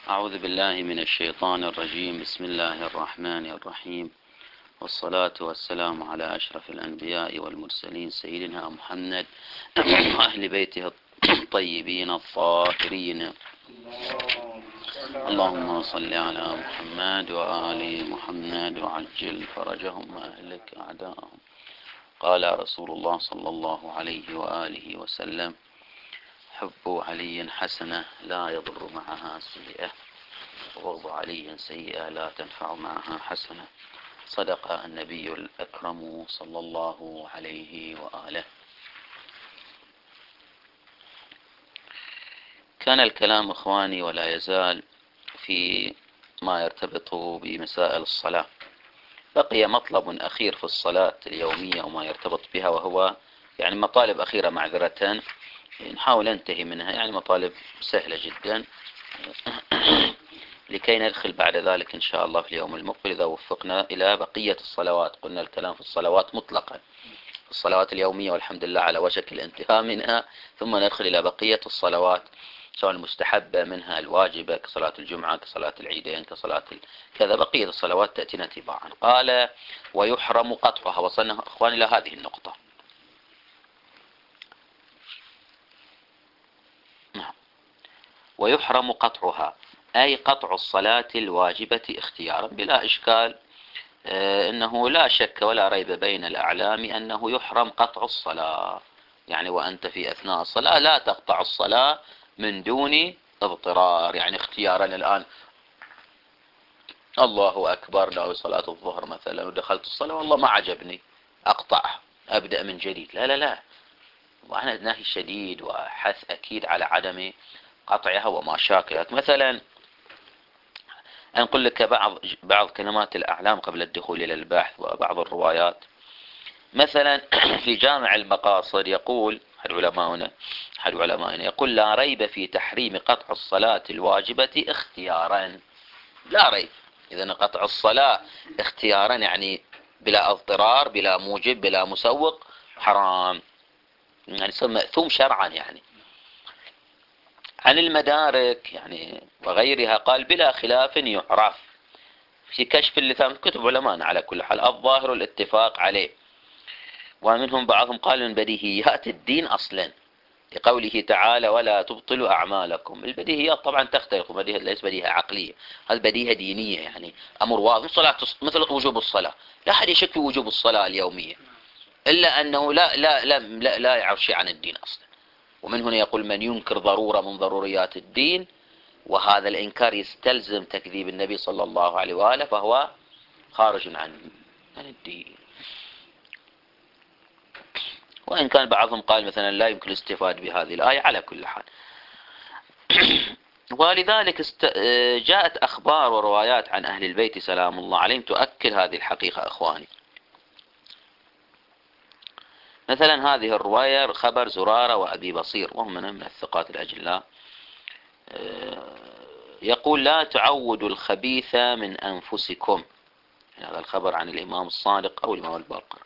أعوذ بالله من الشيطان الرجيم. بسم الله الرحمن الرحيم، والصلاة والسلام على أشرف الأنبياء والمرسلين سيدنا محمد وأهل بيته الطيبين الطاهرين. اللهم صل على محمد وآل محمد وعجل فرجهم وأهلك أعداءهم. قال رسول الله صلى الله عليه وآله وسلم: حب علي حسنة لا يضر معها سيئة، وبغض علي سيئة لا تنفع معها حسنة. صدق النبي الأكرم صلى الله عليه وآله. كان الكلام إخواني ولا يزال في ما يرتبط بمسائل الصلاة. بقي مطلب أخير في الصلاة اليومية وما يرتبط بها، وهو يعني مطالب أخيرة معذرة نحاول ننتهي منها، يعني مطالب سهلة جدا لكي ندخل بعد ذلك إن شاء الله في اليوم المقبل إذا وفقنا إلى بقية الصلوات. قلنا الكلام في الصلوات مطلقا، الصلوات اليومية والحمد لله على وشك الانتهاء منها، ثم ندخل إلى بقية الصلوات سواء المستحبة منها الواجبة كصلاة الجمعة كصلاة العيدين كصلاة كذا. بقية الصلوات تأتينا تباعا. قال: ويحرم قطعها. وصلنا أخواني إلى هذه النقطة. ويحرم قطعها أي قطع الصلاة الواجبة اختيارا بلا إشكال. إنه لا شك ولا ريب بين الأعلام أنه يحرم قطع الصلاة، يعني وأنت في أثناء الصلاة لا تقطع الصلاة من دون اضطرار، يعني اختيارا. الآن الله أكبر لو صلاة الظهر مثلا ودخلت الصلاة والله ما عجبني أقطعها أبدأ من جديد، لا لا لا، وأنا نهي شديد وحث أكيد على عدم قطعها وما شاكلت. مثلا أنقل لك بعض كلمات الأعلام قبل الدخول إلى البحث وبعض الروايات. مثلا في جامع المقاصد يقول أحد علمائنا يقول: لا ريب في تحريم قطع الصلاة الواجبة اختيارا. لا ريب، إذن قطع الصلاة اختيارا يعني بلا اضطرار بلا موجب بلا مسوق حرام، يعني مأثوم شرعا. يعني عن المدارك يعني وغيرها قال: بلا خلاف يعرف في كشف اللثام، كتب علماء على كل حال، الظاهر الاتفاق عليه. ومنهم بعضهم قال من بديهيات الدين أصلا لقوله تعالى: ولا تبطلوا أعمالكم. البديهيات طبعا تختلف، بديهيات ليس بديهة عقلية، هذه بديهة دينية، يعني أمر واضح. مثل وجوب الصلاة، لا أحد يشك في وجوب الصلاة اليومية إلا أنه لا يعرف شيء عن الدين أصلا. ومن هنا يقول: من ينكر ضرورة من ضروريات الدين، وهذا الإنكار يستلزم تكذيب النبي صلى الله عليه وآله، فهو خارج عن الدين. وإن كان بعضهم قال مثلا لا يمكن الاستفاد بهذه الآية. على كل حال ولذلك جاءت أخبار وروايات عن أهل البيت سلام الله عليهم تؤكد هذه الحقيقة إخواني. مثلا هذه الرواية خبر زرارة وأبي بصير وهم من الثقات الأجلاء. يقول: لا تعودوا الخبيث من أنفسكم. هذا الخبر عن الإمام الصادق أو الإمام الباقر.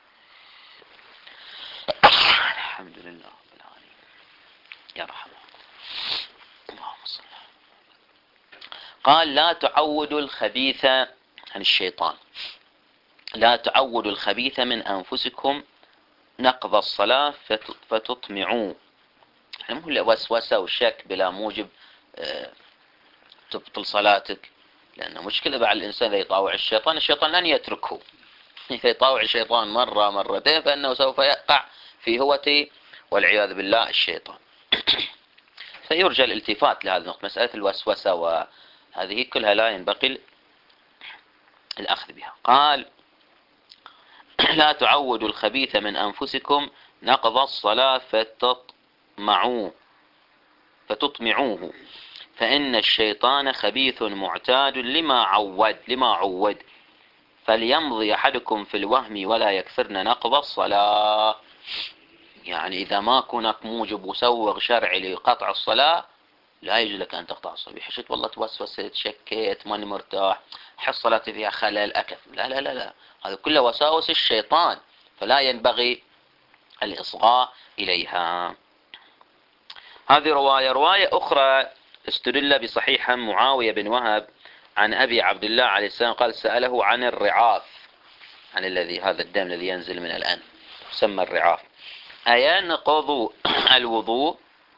الحمد لله رب العالمين يا رحمة اللهم صل. قال: لا تعودوا الخبيث عن الشيطان، لا تعودوا الخبيث من أنفسكم نقض الصلاة فتطمعوا. يعني مو وسوسة وشك بلا موجب تبطل صلاتك، لأنه مشكلة بعد الإنسان إذا يطاوع الشيطان لن يتركه. إذا يطاوع الشيطان مرة مرتين فإنه سوف يقع في هوة والعياذ بالله الشيطان. فيرجى الالتفات لهذه النقطة، مسألة الوسوسة وهذه كلها لا ينبغي الأخذ بها. قال: لا تعودوا الخبيث من أنفسكم نقض الصلاة فتطمعوه، فإن الشيطان خبيث معتاد لما عود، فليمضي أحدكم في الوهم ولا يكثرن نقض الصلاة. يعني إذا ما هناك موجب مسوغ شرعي لقطع الصلاة لا يجوز لك أن تقطع الصلاة. حشيت والله توسوست شكيت ماني مرتاح حس صلاتي فيها خلل أكثر، لا لا لا لا، هذا كله وساوس الشيطان، فلا ينبغي الإصغاء إليها. هذه رواية أخرى استدل بصحيح معاوية بن وهب عن أبي عبد الله عليه السلام قال سأله عن الرعاف، عن هذا الدم الذي ينزل من الأنف يسمى الرعاف، أينقض الوضوء؟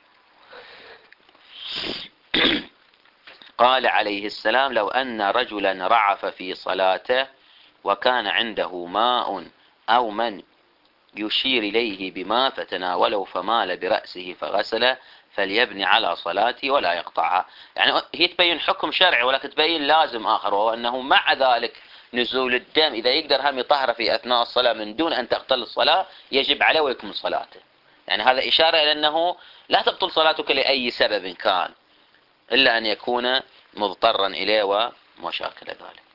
قال عليه السلام لو أن رجلا رعف في صلاته وكان عنده ماء أو من يشير إليه بماء فتناوله فمال برأسه فغسل فليبني على صلاته ولا يقطعها. يعني هي تبين حكم شرعي ولكن تبين لازم آخر، وهو أنه مع ذلك نزول الدم إذا يقدر هم يطهر في أثناء الصلاة من دون أن تختل الصلاة يجب عليه ويكمل صلاته. يعني هذا إشارة إلى أنه لا تبطل صلاتك لأي سبب كان إلا أن يكون مضطرا إليه ومشاكل ذلك.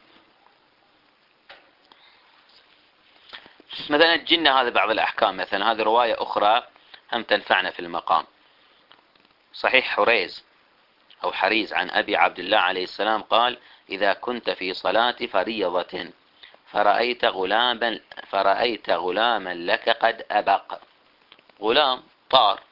مثلا الجنة هذا بعض الأحكام، مثلا هذه رواية أخرى هم تنفعنا في المقام. صحيح حريز أو حريز عن أبي عبد الله عليه السلام قال إذا كنت في صلاة فريضة فرأيت غلاما لك قد أبق، غلام طار،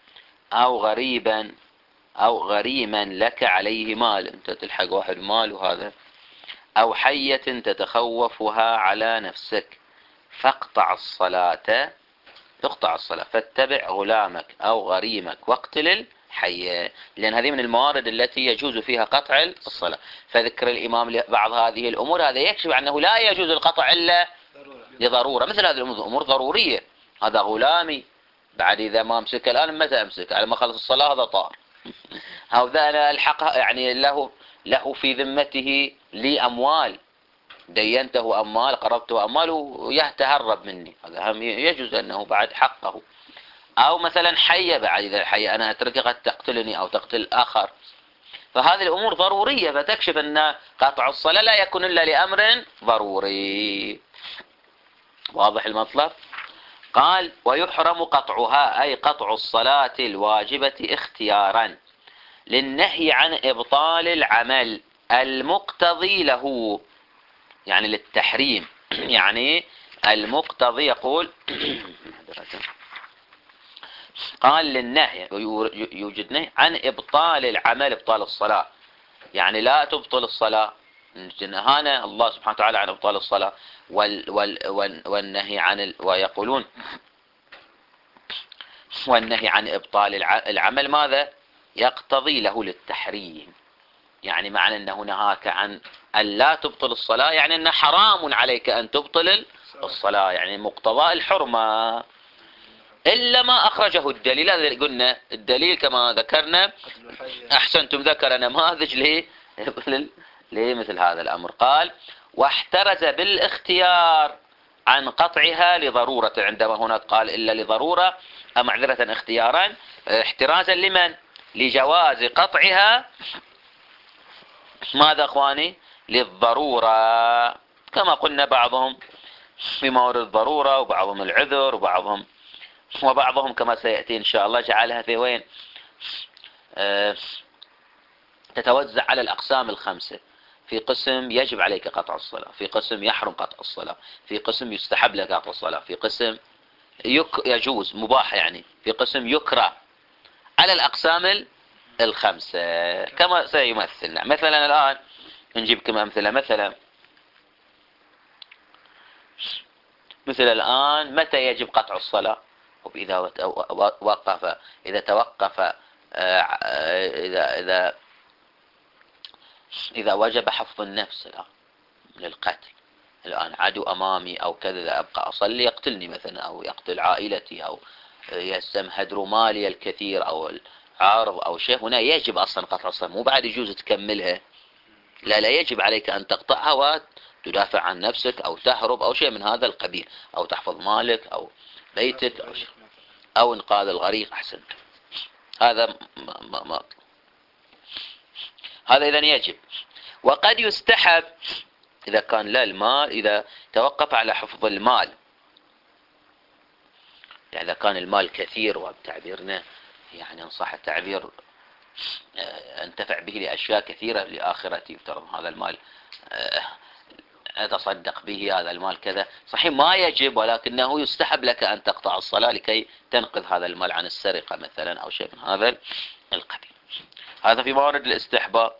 أو غريما لك عليه مال، أنت تلحق واحد مال وهذا، أو حية تتخوفها على نفسك فاقطع الصلاة، فاتبع غلامك أو غريمك واقتل الحية، لأن هذه من الموارد التي يجوز فيها قطع الصلاة. فذكر الإمام بعض هذه الأمور هذا يكشف أنه لا يجوز القطع إلا لضرورة. مثل هذه الأمور ضرورية، هذا غلامي بعد إذا ما أمسك الآن متى أمسك؟ على ما خلص الصلاة هذا طار. هذا أنا ألحقها، يعني له في ذمته لي أموال، دينته أموال، قربته أموال ويتهرب مني، هذا هم يجوز أنه بعد حقه. أو مثلا حية، بعد إذا الحية أنا أتركها قد تقتلني أو تقتل آخر. فهذه الأمور ضرورية، فتكشف أن قطع الصلاة لا يكون إلا لأمر ضروري. واضح المطلب؟ قال ويحرم قطعها أي قطع الصلاة الواجبة اختيارا للنهي عن إبطال العمل المقتضي له، يعني للتحريم. يعني المقتضي يقول قال للنهي، يوجد نهي عن إبطال العمل، إبطال الصلاة، يعني لا تبطل الصلاة، نهانا الله سبحانه وتعالى عن إبطال الصلاة والنهي عن ويقولون والنهي عن إبطال العمل ماذا يقتضي له للتحريم، يعني معنى أنه نهاك عن أن لا تبطل الصلاة يعني أنه حرام عليك أن تبطل الصلاة، يعني مقتضى الحرمة، إلا ما أخرجه الدليل. هذا قلنا الدليل كما ذكرنا، أحسنتم، ذكر نماذج لمثل هذا الأمر. قال واحترز بالاختيار عن قطعها لضرورة، عندما هناك قال إلا لضرورة أو معذرة اختيارا، احترازا لمن؟ لجواز قطعها ماذا أخواني؟ للضرورة، كما قلنا بعضهم بمورد الضرورة وبعضهم العذر وبعضهم كما سيأتي إن شاء الله جعلها في وين؟ تتوزع على الأقسام الخمسة، في قسم يجب عليك قطع الصلاة، في قسم يحرم قطع الصلاة، في قسم يستحب لك قطع الصلاة، في قسم يجوز مباح، يعني في قسم يكره، على الأقسام الخمسة كما سيمثلنا. مثلا الآن نجيب كما أمثلة، مثل الآن متى يجب قطع الصلاة؟ إذا وجب حفظ النفس الآن من القتل، الآن عدو أمامي أو كذا أبقى أصلي يقتلني مثلا، أو يقتل عائلتي، أو يستمهدر مالي الكثير أو العارض أو شيء، هنا يجب أصلا قطع الصلاة، مو بعد يجوز تكملها، لا يجب عليك أن تقطعها وتدافع عن نفسك أو تهرب أو شيء من هذا القبيل، أو تحفظ مالك أو بيتك أو شيء، أو إنقاذ الغريق. أحسنت، هذا هذا إذن يجب. وقد يستحب إذا كان لا المال، إذا توقف على حفظ المال، يعني إذا كان المال كثير، وبتعبيرنا يعني إن صح التعبير انتفع به لأشياء كثيرة لآخرتي، يفترض هذا المال أتصدق به، هذا المال كذا، صحيح ما يجب، ولكنه يستحب لك أن تقطع الصلاة لكي تنقذ هذا المال عن السرقة مثلا أو شيء من هذا القبيل. هذا في موارد الاستحباب.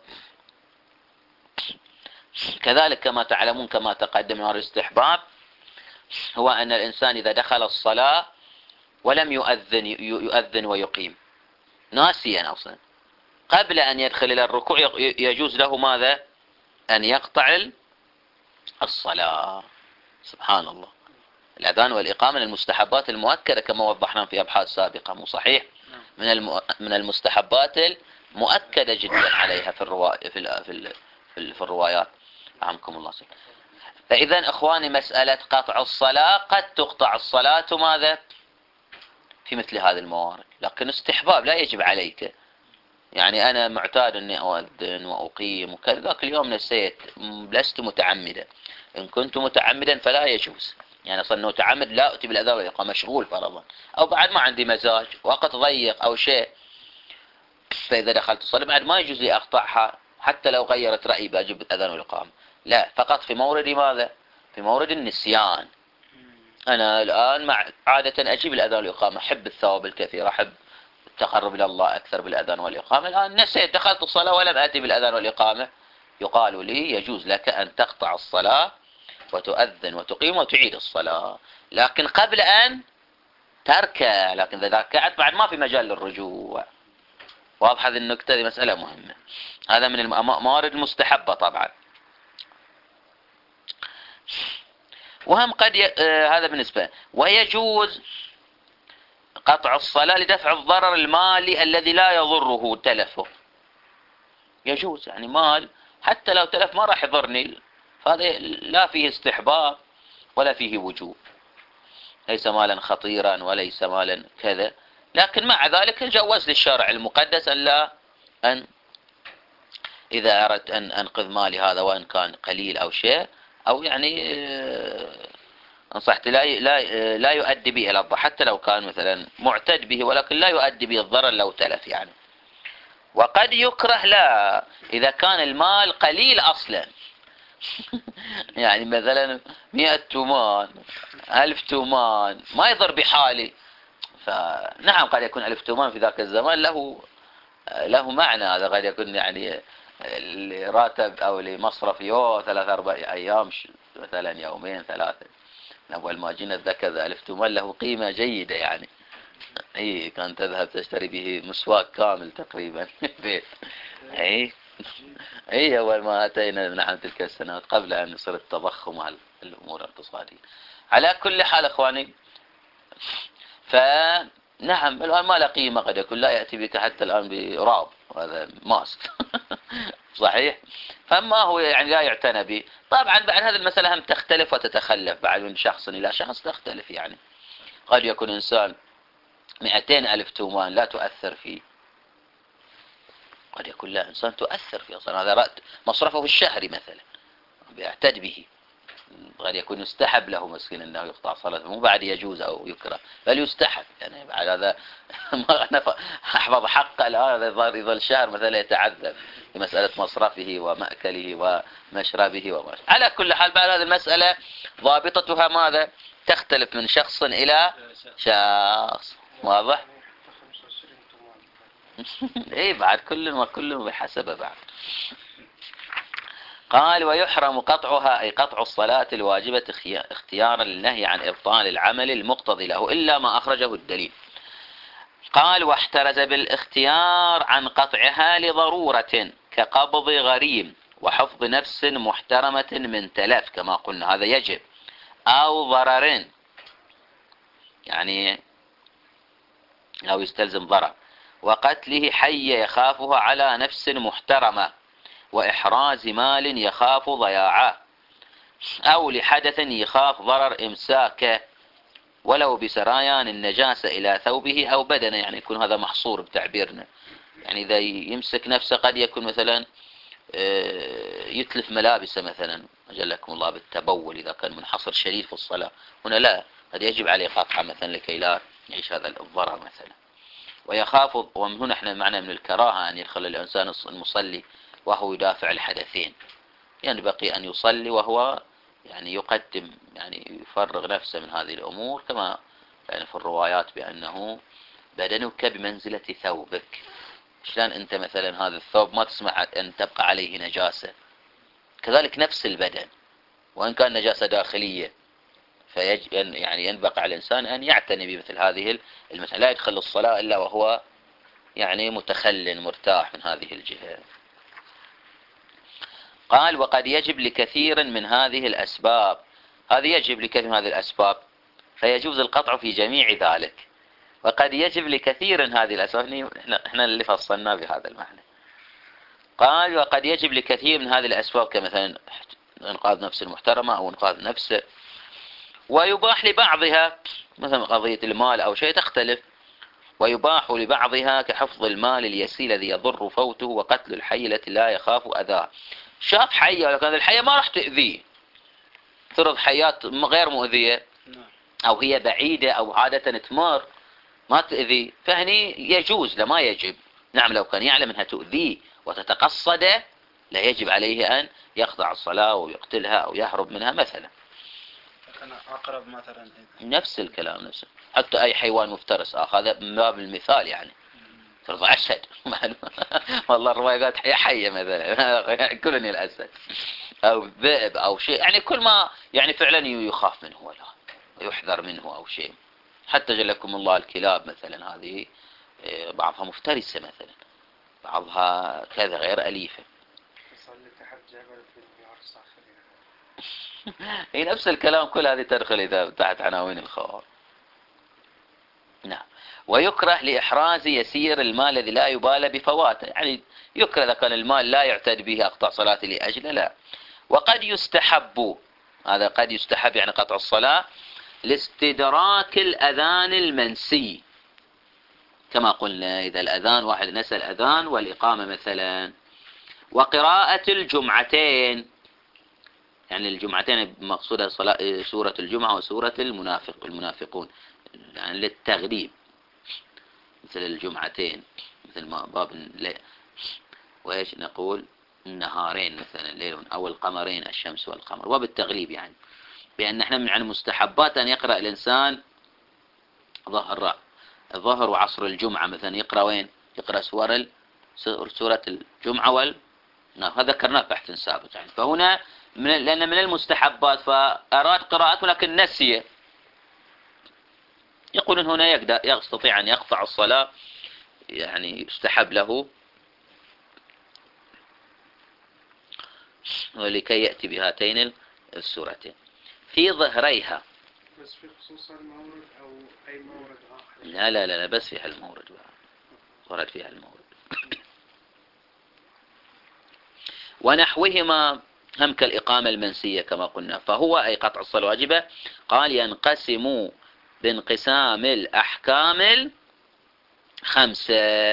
كذلك كما تعلمون كما تقدم من موارد الاستحباب هو أن الإنسان إذا دخل الصلاة ولم يؤذن ويقيم ناسيا أصلا قبل أن يدخل إلى الركوع يجوز له ماذا؟ أن يقطع الصلاة. سبحان الله. الأذان والإقامة من المستحبات المؤكدة كما وضحنا في أبحاث سابقة، مو صحيح؟ من المستحبات المؤكدة جدا عليها في الروايات. رحمكم الله. فإذا إخواني مسألة قطع الصلاة قد تقطع الصلاة ماذا؟ في مثل هذه الموارد، لكن استحباب لا يجب عليك. يعني أنا معتاد أني أؤذن وأقيم وكذا، ذاك اليوم نسيت، لست متعمدا. إن كنت متعمدا فلا يجوز، يعني أصلا متعمد لا أتي بالأذان والإقامة، مشغول فرضا، أو بعد ما عندي مزاج وقت ضيق أو شيء، فإذا دخلت الصلاة بعد ما يجوز لي أقطعها حتى لو غيرت رأيي بأجيب الأذان والإقامة، لا، فقط في مورد ماذا؟ في مورد النسيان. أنا الآن عادة أجيب الأذان والإقامة، أحب الثواب الكثير، أحب التقرب إلى الله أكثر بالأذان والإقامة، الآن نسيت دخلت الصلاة ولم أتي بالأذان والإقامة، يقال لي يجوز لك أن تقطع الصلاة وتؤذن وتقيم وتعيد الصلاة، لكن قبل أن تركع، لكن إذا ركعت بعد ما في مجال للرجوع. واضح هذه النكتة؟ دي مسألة مهمة. هذا من الموارد المستحبة طبعا. وهم هذا بالنسبة. ويجوز قطع الصلاة لدفع الضرر المالي الذي لا يضره تلفه. يجوز، يعني مال حتى لو تلف ما راح يضرني، فهذا لا فيه استحباب ولا فيه وجوب، ليس مالا خطيرا وليس مالا كذا، لكن مع ذلك جوز للشرع المقدس أن إذا أردت أن أنقذ مالي هذا وإن كان قليل أو شيء، أو يعني أنصحت لا يؤدي به إلى الضرر، حتى لو كان مثلا معتد به ولكن لا يؤدي به الضرر لو تلف يعني. وقد يكره لا إذا كان المال قليل أصلا يعني مثلا 100 تومان 1000 تومان ما يضر بحالي، فنعم قد يكون 1000 تومان في ذاك الزمان له معنى، هذا قد يكون يعني لراتب أو لمصرف يوم 3-4 أيام مثلا، يومين 3. أول ما جينا ذكر 1000 تومان له قيمة جيدة يعني. كان تذهب تشتري به مسواك كامل تقريبا بيت. أول ما أتينا نحن تلك السنوات قبل أن يصير التضخم على الأمور الاقتصادية. على كل حال إخواني، فنعم الآن ما له قيمة، قد يكون لا يأتي بك حتى الآن براب، هذا ماسك صحيح، فما هو يعني لا يعتنى به. طبعا بعد هذه المسألة هم تختلف وتتخلف بعد من شخص إلى شخص، تختلف يعني. قد يكون إنسان 200,000 تومان لا تؤثر فيه، قد يكون لا إنسان تؤثر فيه أصلا، هذا مصرفه الشهري مثلا بيعتد به، قد يكون يستحب له مسكين أنه يقطع صلاته، مو بعد يجوز أو يكره، بل يستحب يعني. بعد هذا ما أحفظ حقه الآن يظل شهر مثلا يتعذب في مسألة مصرفه ومأكله ومشربه على كل حال بعد هذه المسألة ضابطتها ماذا؟ تختلف من شخص إلى شخص. واضح؟ بعد كل بحسبه بعد. قال ويحرم قطعها، أي قطع الصلاة الواجبة اختيارا للنهي عن إبطال العمل المقتضي له إلا ما أخرجه الدليل. قال واحترز بالاختيار عن قطعها لضرورة كقبض غريم وحفظ نفس محترمة من تلف كما قلنا، هذا يجب، أو ضرر يعني أو يستلزم ضرر، وقتله حي يخافها على نفس محترمة، وإحراز مال يخاف ضياعه، أو لحدث يخاف ضرر إمساكه ولو بسريان النجاسة إلى ثوبه أو بدنه، يعني يكون هذا محصور بتعبيرنا، يعني إذا يمسك نفسه قد يكون مثلا يتلف ملابسه مثلا أجلكم الله بالتبول إذا كان منحصر شديد في الصلاة، هنا لا، قد يجب عليه قطعه مثلا لكي لا يعيش هذا الضرر مثلا. ويخاف، ومن هنا احنا معنى من الكراهة أن يدخل الإنسان المصلي وهو يدافع الحدثين، يعني بقي أن يصلي وهو يعني يقدم، يعني يفرغ نفسه من هذه الأمور، كما يعني في الروايات بأنه بدنك بمنزلة ثوبك، شلون أنت مثلا هذا الثوب ما تسمح أن تبقى عليه نجاسة، كذلك نفس البدن وإن كان نجاسة داخلية فيجب أن يعني ينبغي على الإنسان أن يعتني بمثل هذه المسألة، لا يدخل الصلاة إلا وهو يعني متخل مرتاح من هذه الجهة. قال وقد يجب لكثير من هذه الأسباب، هذه يجب لكثير من هذه الأسباب فيجوز القطع في جميع ذلك. وقد يجب لكثير من هذه الأسباب، احنا اللي فصلنا بهذا المعنى. قال وقد يجب لكثير من هذه الأسباب كمثلا إنقاذ نفس المحترمة أو إنقاذ نفسه، ويباح لبعضها مثلا قضية المال أو شيء تختلف، ويباح لبعضها كحفظ المال اليسير الذي يضر فوته وقتل الحي التي لا يخاف أذاه. شاف حية ولكن الحية ما راح تؤذيه، ترض حيات غير مؤذية أو هي بعيدة أو عادة تمر ما تؤذي، فهني يجوز لما يجب. نعم لو كان يعلم أنها تؤذيه وتتقصده لا يجب عليه أن يخضع الصلاة ويقتلها أو يهرب منها مثلا. أنا أقرب مثلا نفس الكلام نفسه، حتى أي حيوان مفترس هذا من باب المثال يعني ترضى أسد والله الرواية قالت حية مثلا كلني الأسد أو ذئب أو شيء، يعني كل ما يعني فعلا يخاف منه ولا ويحذر منه أو شيء. حتى جلكم الله الكلاب مثلا هذه بعضها مفترسة مثلا، بعضها كذا غير أليفة. هي نفس الكلام، كل هذه تدخل إذا تحت عناوين الخوف. نعم. ويكره لإحراز يسير المال الذي لا يبالى بفواته، يعني يكره إذا كان المال لا يعتد به أقطع صلاة لأجله لا. وقد يستحب، هذا قد يستحب يعني قطع الصلاة لاستدراك الأذان المنسي، كما قلنا إذا الأذان واحد نسى الأذان والإقامة مثلا. وقراءة الجمعتين، يعني الجمعتين مقصودة سورة الجمعة وسورة المنافقون يعني للتغليب، مثل الجمعتين مثل ما باب وإيش نقول النهارين مثلا الليل أو القمرين الشمس والقمر، وبالتغليب يعني بأن احنا من المستحبات أن يقرأ الإنسان ظهر وعصر الجمعة مثلا، يقرأ وين؟ يقرأ سورة الجمعة هذا ذكرناه بحث سابق يعني. فهنا لأن من المستحبات فأراد قراءته لكن نسي، يقولون هنا يستطيع أن يقطع الصلاة، يعني يستحب له ولكي يأتي بهاتين السورتين في ظهريها. بس في خصوص المورد أو أي مورد آخر؟ لا بس فيها المورد، ورد فيها المورد. ونحوهما هم كالإقامة المنسية كما قلنا، فهو أي قطع الصلاة واجبة. قال ينقسم بانقسام الأحكام الخمسة.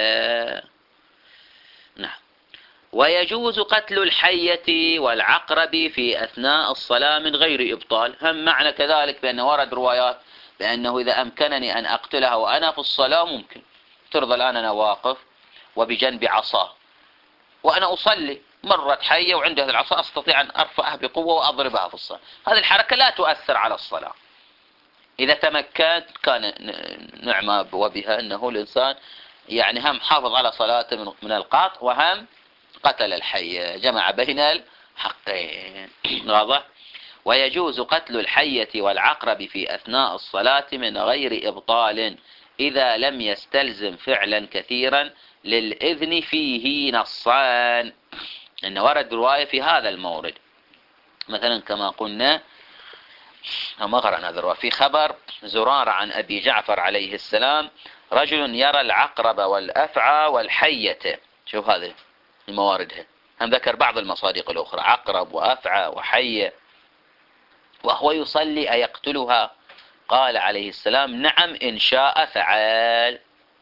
نعم. ويجوز قتل الحية والعقرب في أثناء الصلاة من غير إبطال، هم معنى كذلك بأن ورد روايات بأنه إذا أمكنني أن أقتلها وأنا في الصلاة ممكن. ترضى الآن أنا واقف وبجنب عصا وأنا أصلي، مرت حية وعندي هذه العصا أستطيع أن أرفعها بقوة وأضربها في الصلاة، هذه الحركة لا تؤثر على الصلاة. إذا تمكنت كان نعمة وبها أنه الإنسان يعني هم حافظ على صلاته من القطع وهم قتل الحية، جمع بين الحقين. واضح؟ ويجوز قتل الحية والعقرب في أثناء الصلاة من غير إبطال إذا لم يستلزم فعلا كثيرا للإذن فيه نصان، إن ورد رواية في هذا المورد مثلا كما قلنا ما قرأنا هذا الرواية في خبر زرارة عن أبي جعفر عليه السلام رجل يرى العقرب والأفعى والحية. شوف هذه المواردها، هم ذكر بعض المصادق الأخرى عقرب وأفعى وحية، وهو يصلي أيقتلها؟ قال عليه السلام نعم إن شاء فعال.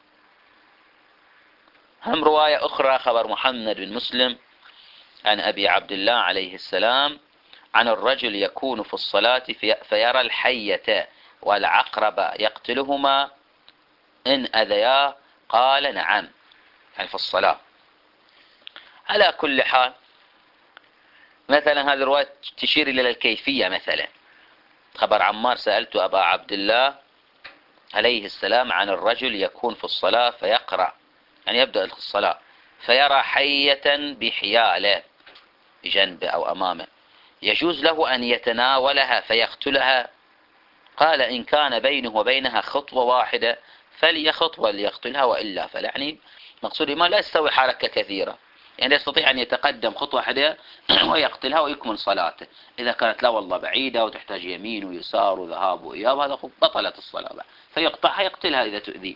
هم رواية أخرى خبر محمد بن مسلم عن أبي عبد الله عليه السلام عن الرجل يكون في الصلاة فيرى الحية والعقرب يقتلهما إن أذيا، قال نعم، يعني في الصلاة. على كل حال مثلا هذه الرواية تشير إلى الكيفية، مثلا خبر عمار سألت أبا عبد الله عليه السلام عن الرجل يكون في الصلاة فيقرأ يعني يبدأ الصلاة فيرى حية بحياله بجنبه أو أمامه، يجوز له أن يتناولها فيقتلها؟ قال إن كان بينه وبينها خطوة واحدة فليخط وليقتلها، وإلا فلا. يعني مقصود ما لا يستوي حركة كثيرة، يعني يستطيع أن يتقدم خطوة واحدة ويقتلها ويكمل صلاته. إذا كانت لا والله بعيدة وتحتاج يمين ويسار وذهاب وإياب هذا بطلت الصلاة بقى. فيقطعها يقتلها إذا تؤذي.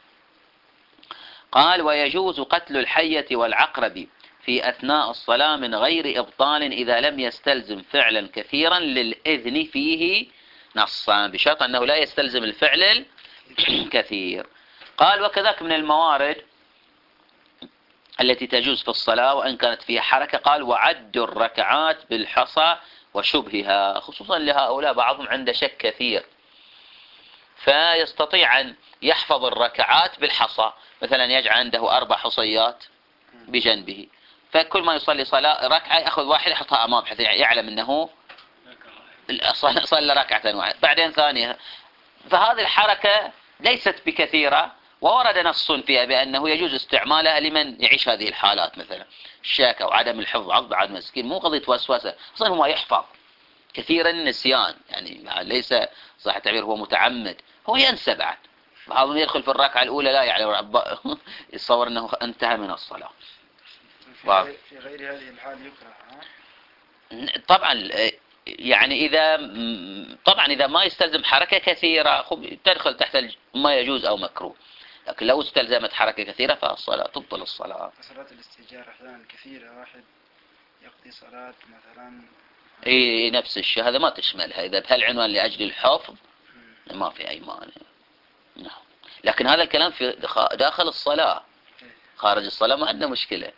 قال ويجوز قتل الحية والعقرب في أثناء الصلاة من غير إبطال إذا لم يستلزم فعلا كثيرا للإذن فيه نصا، بشرط أنه لا يستلزم الفعل الكثير. قال وكذلك من الموارد التي تجوز في الصلاة وإن كانت فيها حركة، قال وعد الركعات بالحصى وشبهها، خصوصا لهؤلاء بعضهم عنده شك كثير فيستطيع أن يحفظ الركعات بالحصى، مثلا يجعل عنده 4 حصيات بجنبه، فكل ما يصلي صلاة ركعة يأخذ واحد يحطها أمام بحيث يعلم أنه صلى ركعة واحدة بعدين ثانية. فهذه الحركة ليست بكثيرة، وورد نص فيها بأنه يجوز استعمالها لمن يعيش هذه الحالات، مثلا الشاك أو عدم الحفظ عقد مسكين، مو قضية وسوسة، أصلا هو يحفظ كثيرا النسيان، يعني ليس صح التعبير هو متعمد، هو ينسى بعد. بعضهم يدخل في الركعة الأولى لا يعلم يتصور أنه انتهى من الصلاة. في غير هذه الحال يكره. طبعا يعني إذا ما يستلزم حركة كثيرة تدخل تحت ما يجوز أو مكروه، لكن لو استلزمت حركة كثيرة فالصلاة تبطل الصلاة. صلاة الاستئجار أحيانا كثيرة، واحد يقضي صلاة مثلا اي نفس الشيء، هذا ما تشملها إذا بهالعنوان لأجل الحفظ ما في أي مانع. نعم. لكن هذا الكلام في داخل الصلاة، خارج الصلاة ما عندنا مشكلة.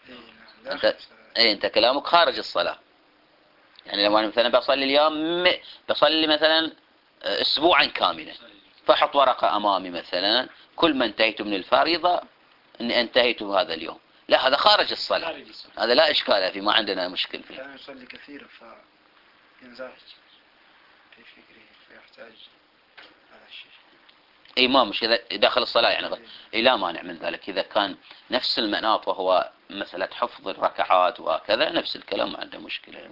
أنت كلامك خارج الصلاة، يعني لو أنا مثلا بصلي اليوم بصلي مثلا أسبوعا كاملا، فأحط ورقة أمامي مثلا كل ما انتهيت من الفريضة أني انتهيت هذا اليوم، لا هذا خارج الصلاة، هذا لا إشكال فيه، ما عندنا مشكل فيه. كان يصلي كثيرا فينزعج في فكره فيحتاج هذا الشيء. اي ما مش إذا داخل الصلاة يعني اي لا مانع من ذلك، إذا كان نفس المناط وهو مسألة حفظ الركعات وكذا نفس الكلام ما عنده مشكلة.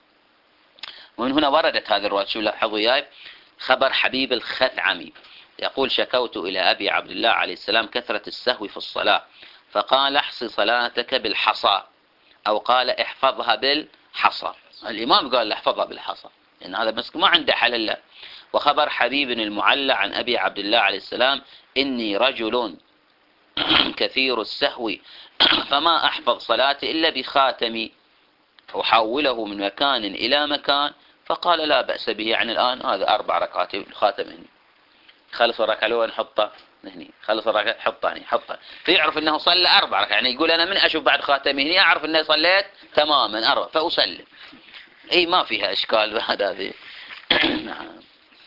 ومن هنا وردت هذه الرواية، شو لاحظوا وياي، خبر حبيب الخثعمي يقول شكوت إلى أبي عبد الله عليه السلام كثرة السهو في الصلاة، فقال احصي صلاتك بالحصى، أو قال احفظها بالحصى. الإمام قال احفظها بالحصى لأن هذا مسك ما عنده حل إلا. وخبر حبيب المعلى عن أبي عبد الله عليه السلام إني رجل كثير السهو فما أحفظ صلاتي إلا بخاتمي أحوله من مكان إلى مكان، فقال لا بأس به. يعني الآن هذا 4 ركعات الخاتم هني، خلص الركعة الأولى نحطه هني، خلص الركعة حطه هني حطه، فيعرف أنه صلى 4 ركعات، يعني يقول أنا من أشوف بعد خاتمي هني أعرف أني صليت تماما 4 فأسلم. أي ما فيها إشكال بعد هذه. نعم.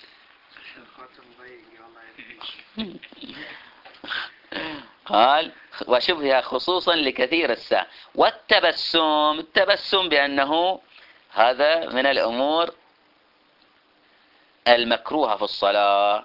قال وشبهها خصوصا لكثير الساعة. التبسم بأنه هذا من الأمور المكروهة في الصلاة.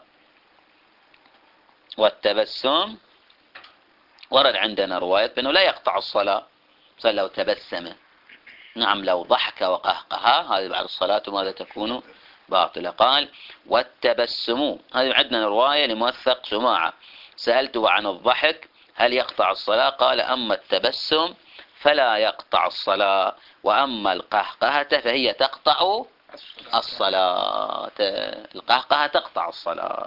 والتبسم ورد عندنا رواية بأنه لا يقطع الصلاة، صلى لو تبسم. نعم لو ضحك وقهقها هذه بعد الصلاة ماذا تكون باطلة. قال والتبسم، هذه عندنا رواية لموثق جماعة سألته عن الضحك هل يقطع الصلاة، قال أما التبسم فلا يقطع الصلاة، وأما القهقهة فهي تقطع الصلاة. القهقهة تقطع الصلاة.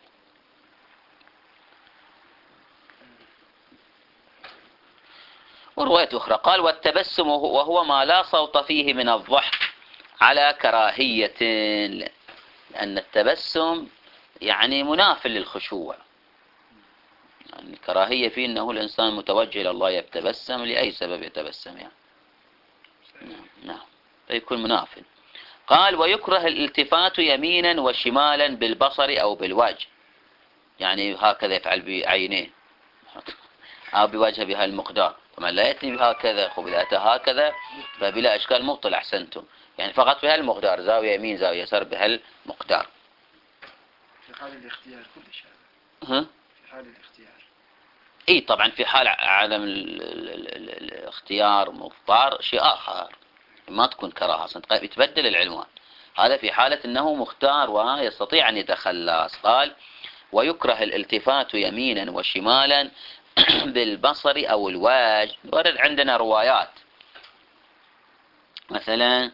ورواية أخرى قال والتبسم وهو ما لا صوت فيه من الضحك على كراهية، لأن التبسم يعني مناف للخشوع، يعني الكراهية فيه أنه الإنسان متوجه إلى الله يتبسم لأي سبب يتبسم يعني. نعم فيكون مناف. قال ويكره الالتفات يمينا وشمالا بالبصر أو بالوجه، يعني هكذا يفعل بعينيه أو بوجهه بها المقدار، طبعا لا يأتي بهكذا، إذا أتى هكذا فبلا إشكال مبطل أحسنتم، يعني فقط بها المقدار، زاوية يمين زاوية يسار بها المقدار. في حال الاختيار كل شيء. ها؟ في حال الاختيار. اي طبعا في حال عدم الاختيار مضطر شيء آخر، ما تكون كراهة أصلا، يتبدل العنوان. هذا في حالة أنه مختار ويستطيع أن يتخلص. قال ويكره الالتفات يمينا وشمالا بالبصر أو الوجه. ورد عندنا روايات مثلا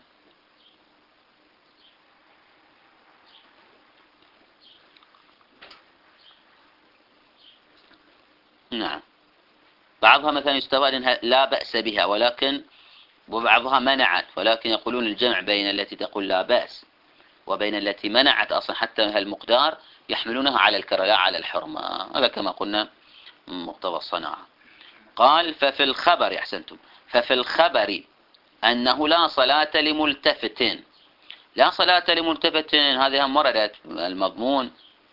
نعم بعضها مثلا يستفاد أنها لا بأس بها، ولكن وبعضها منعت، ولكن يقولون الجمع بين التي تقول لا بأس وبين التي منعت أصلا حتى هالمقدار يحملونها على الكراهة لا على الحرمة. هذا كما قلنا مقتضى الصناعة. قال ففي الخبر أحسنتم، ففي الخبر أنه لا صلاة لملتفت. لا صلاة لملتفت هذه هم وردت المضمون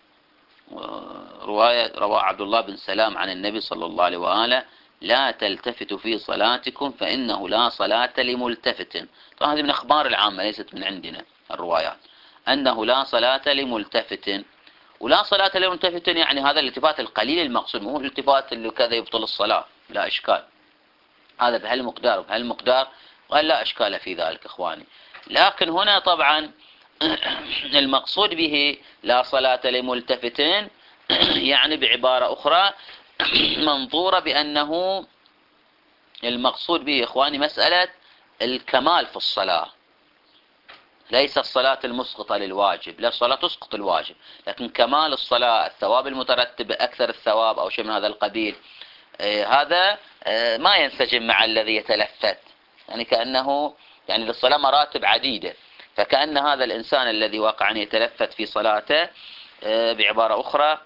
رواية رواه عبد الله بن سلام عن النبي صلى الله عليه وآله لا تلتفتوا في صلاتكم فإنه لا صلاة لملتفت. طبعا هذه من أخبار العامة ليست من عندنا الروايات، أنه لا صلاة لملتفت. ولا صلاة لملتفت يعني هذا الالتفات القليل المقصود، مو الالتفات اللي كذا يبطل الصلاة، لا إشكال، هذا بهالمقدار وبهالمقدار قال لا إشكال في ذلك إخواني. لكن هنا طبعا المقصود به لا صلاة لملتفتين يعني بعبارة أخرى منظورة بأنه المقصود به إخواني مسألة الكمال في الصلاة، ليس الصلاة المسقطة للواجب، لا الصلاة تسقط الواجب، لكن كمال الصلاة الثواب المترتب أكثر الثواب أو شيء من هذا القبيل. هذا ما ينسجم مع الذي يتلفت، يعني كأنه يعني للصلاة مراتب عديدة، فكأن هذا الإنسان الذي واقعا يتلفت في صلاته بعبارة أخرى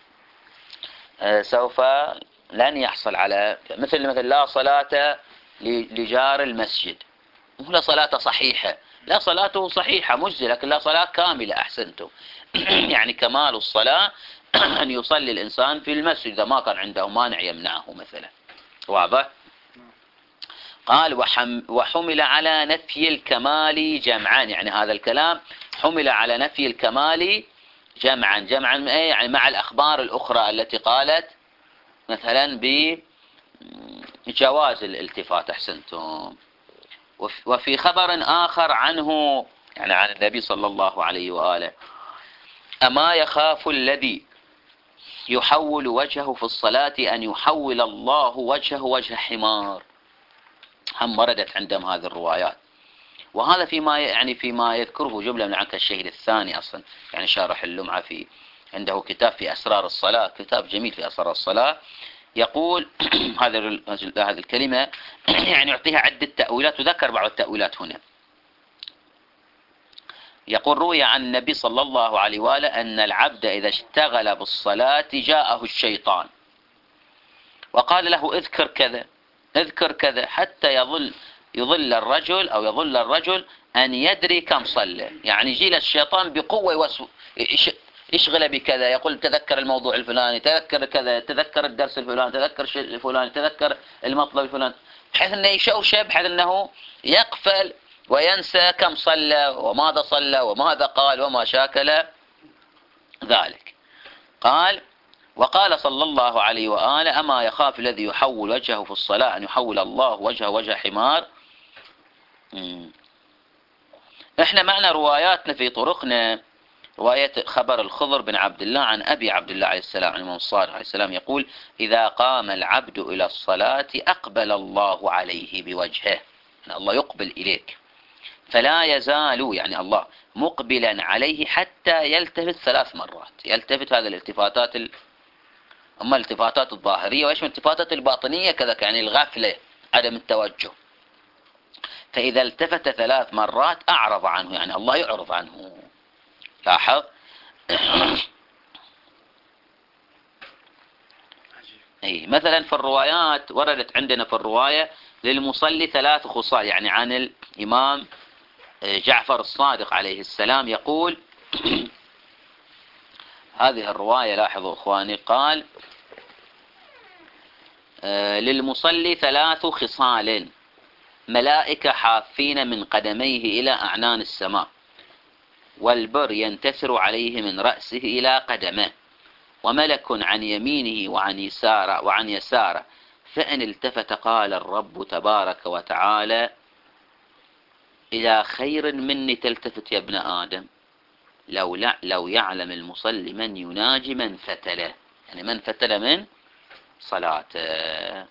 سوف لن يحصل على مثل لا صلاة لجار المسجد، لا صلاة صحيحة، لا صلاته صحيحة مجزية لكن لا صلاة كاملة. أحسنتم يعني كمال الصلاة أن يصلي الإنسان في المسجد إذا ما كان عنده مانع يمنعه مثلا. واضح؟ قال وحمل على نفي الكمال جمعا، يعني هذا الكلام حمل على نفي الكمال جمعا. جمعا يعني مع الأخبار الأخرى التي قالت مثلا بجواز الالتفات. أحسنتم. وفي خبر آخر عنه يعني عن النبي صلى الله عليه وآله أما يخاف الذي يحول وجهه في الصلاة أن يحول الله وجهه وجه حمار. هم وردت عندهم هذه الروايات، وهذا فيما يذكره جملة من عنك الشهيد الثاني أصلا، يعني شارح اللمعة في عنده كتاب في أسرار الصلاة، كتاب جميل في أسرار الصلاة، يقول هذه الكلمة يعني يعطيها عدة تأويلات وذكر بعض التأويلات هنا. يقول روي عن النبي صلى الله عليه وآله أن العبد إذا اشتغل بالصلاة جاءه الشيطان وقال له اذكر كذا اذكر كذا حتى يظل الرجل أن يدري كم صلى. يعني يجي الشيطان بقوة يشغل بكذا، يقول تذكر الموضوع الفلاني، تذكر كذا، تذكر الدرس الفلاني، تذكر الشيء الفلاني، تذكر المطلب الفلاني، بحيث أنه يشوشب، بحيث أنه يقفل وينسى كم صلى وماذا صلى وماذا قال وما شاكل ذلك. قال وقال صلى الله عليه وآله أما يخاف الذي يحول وجهه في الصلاة أن يحول الله وجهه وجه حمار. احنا معنا رواياتنا في طرقنا، رواية خبر الخضر بن عبد الله عن أبي عبد الله عليه السلام عن الصادق عليه السلام يقول إذا قام العبد إلى الصلاة أقبل الله عليه بوجهه، يعني الله يقبل إليك، فلا يزال يعني الله مقبلا عليه حتى يلتفت 3 مرات. يلتفت هذه الالتفاتات أما الالتفاتات الظاهرية، وإيش من الالتفاتات الباطنية كذلك، يعني الغفلة عدم التوجه. فإذا التفت 3 مرات أعرض عنه، يعني الله يعرض عنه. لاحظ أي مثلا في الروايات وردت عندنا في الرواية للمصلي 3 خصال، يعني عن الإمام جعفر الصادق عليه السلام يقول هذه الرواية لاحظوا إخواني قال للمصلي 3 خصال ملائكة حافين من قدميه إلى أعنان السماء، والبر ينتثر عليه من رأسه إلى قدمه، وملك عن يمينه وعن يساره، فإن التفت قال الرب تبارك وتعالى: إلى خير مني تلتفت يا ابن آدم، لو يعلم المصلي من يناجي من فتله، يعني من فتله من صلاته.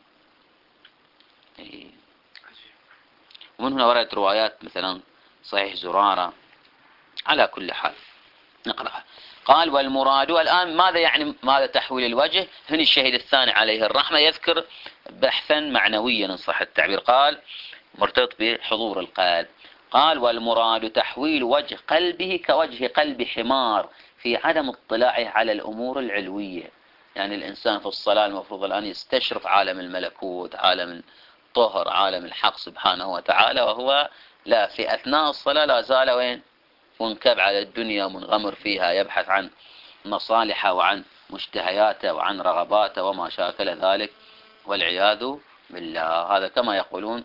ومن هنا وردت روايات مثلا صحيح زرارة. على كل حال نقرأها. قال: والمراد الآن ماذا يعني ماذا تحويل الوجه؟ هنا الشهيد الثاني عليه الرحمة يذكر بحثا معنويا إن صح التعبير، قال مرتبط بحضور القلب. قال: والمراد تحويل وجه قلبه كوجه قلب حمار في عدم اطلاعه على الأمور العلوية. يعني الإنسان في الصلاة المفروض الآن يستشرف عالم الملكوت، عالم الطهر، عالم الحق سبحانه وتعالى، وهو لا، في أثناء الصلاة لا زال وين؟ منكب على الدنيا، منغمر فيها، يبحث عن مصالحه وعن مشتهياته وعن رغباته وما شاكل ذلك، والعياذ بالله. هذا كما يقولون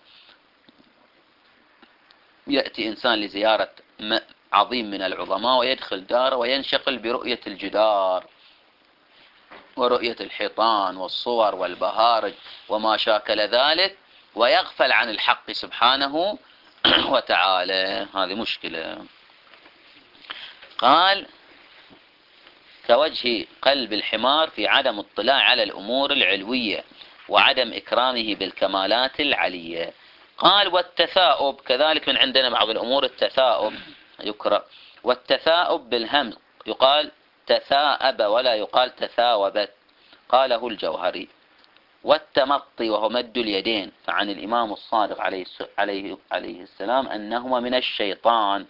يأتي إنسان لزيارة عظيم من العظماء ويدخل داره وينشغل برؤية الجدار ورؤية الحيطان والصور والبهارج وما شاكل ذلك، ويغفل عن الحق سبحانه وتعالى. هذه مشكلة. قال: كوجه قلب الحمار في عدم اطلاع على الأمور العلوية وعدم إكرامه بالكمالات العلية. قال: والتثاؤب كذلك من عندنا بعض الأمور التثاؤب يكره، والتثاؤب بالهمز يقال تثاءب ولا يقال تثاوبت، قاله الجوهري. والتمطي وهو مد اليدين، فعن الإمام الصادق عليه السلام أنهما من الشيطان.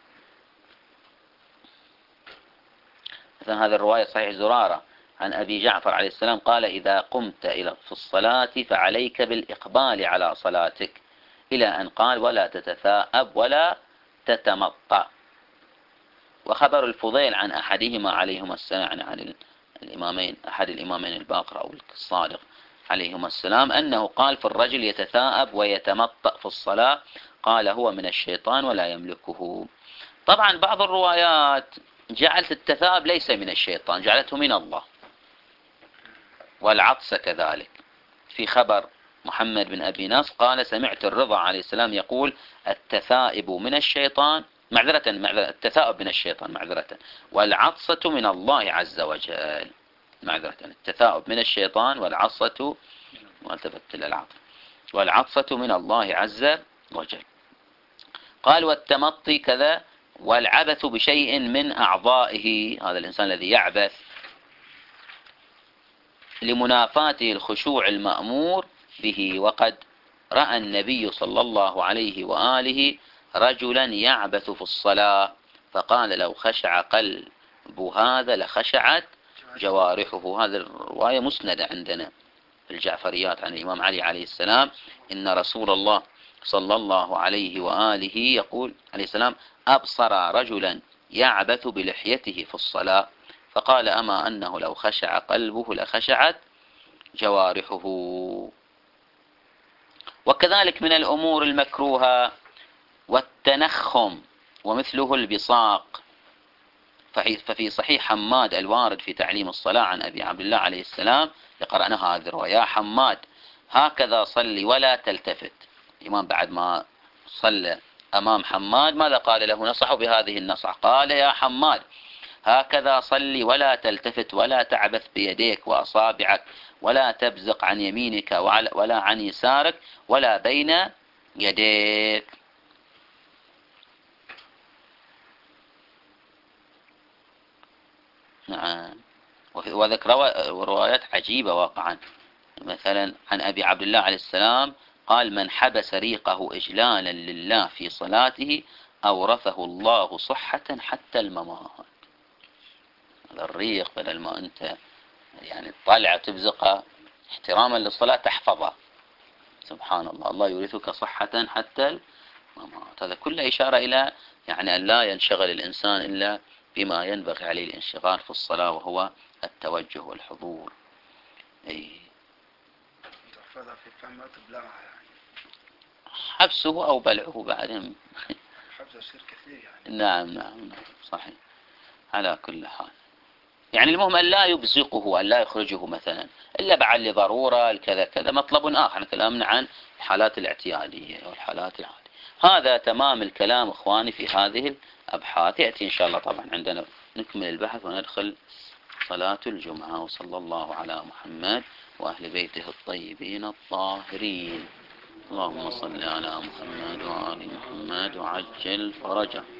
مثلا هذه الرواية صحيح زرارة عن أبي جعفر عليه السلام قال: إذا قمت في الصلاة فعليك بالإقبال على صلاتك، إلى أن قال: ولا تتثاءب ولا تتمطع. وخبر الفضيل عن أحدهما عليهما السلام، عن الإمامين، أحد الإمامين الباقر أو الصادق عليهما السلام، أنه قال في الرجل يتثاءب ويتمطأ في الصلاة، قال: هو من الشيطان ولا يملكه. طبعا بعض الروايات جعلت التثاؤب ليس من الشيطان، جعلته من الله. والعطس كذلك. في خبر محمد بن أبي نصر قال: سمعت الرضا عليه السلام يقول: التثائب من الشيطان، معذرة التثاؤب من الشيطان معذرة، والعطسة من الله عز وجل. معذرة التثاؤب من الشيطان والعطسة، والتفت للعطف، والعطسة من الله عز وجل. قال: والتمطي كذا، والعبث بشيء من أعضائه، هذا الإنسان الذي يعبث لمنافاته الخشوع المأمور به. وقد رأى النبي صلى الله عليه وآله رجلا يعبث في الصلاة، فقال: لو خشع قلب هذا لخشعت جوارحه. هذه الرواية مسندة عندنا في الجعفريات عن الإمام علي عليه السلام، إن رسول الله صلى الله عليه وآله يقول عليه السلام: أبصر رجلا يعبث بلحيته في الصلاة، فقال: أما أنه لو خشع قلبه لخشعت جوارحه. وكذلك من الأمور المكروهة والتنخم ومثله البصاق. ففي صحيح حماد الوارد في تعليم الصلاة عن أبي عبد الله عليه السلام قرأنا هذه الرواية: يا حماد هكذا صلي ولا تلتفت. الإمام بعد ما صلى أمام حماد ماذا قال له؟ نصحه بهذه النصح، قال: يا حماد هكذا صلي ولا تلتفت ولا تعبث بيديك وأصابعك، ولا تبزق عن يمينك ولا عن يسارك ولا بين يديك. نعم. وذكر روايات عجيبة واقعا، مثلا عن أبي عبد الله عليه السلام قال: من حبس ريقه إجلالا لله في صلاته أورثه الله صحة حتى الممات. هذا الريق بدل ما أنت يعني تطلع تبزقه احتراما للصلاة تحفظه، سبحان الله، الله يورثك صحة حتى الممات. هذا كله إشارة إلى يعني أن لا ينشغل الإنسان إلا بما ينبغي عليه الانشغال في الصلاة، وهو التوجه والحضور. تحفظها في فم وتبلعها يعني. حبسه أو بلعه بعدهم. حبسه يصير كثير يعني. نعم صحيح. على كل حال يعني المهم أن لا يبزقه، أن لا يخرجه مثلا إلا بعد لضرورة الكذا كذا، مطلب آخر. احنا كلامنا عن الحالات الاعتيادية والحالات العادية. هذا تمام الكلام إخواني في هذه الأبحاث. يأتي إن شاء الله طبعا عندنا نكمل البحث وندخل صلاة الجمعة. وصلى الله على محمد وأهل بيته الطيبين الطاهرين. اللهم صل على محمد وآل محمد وعجل فرجه.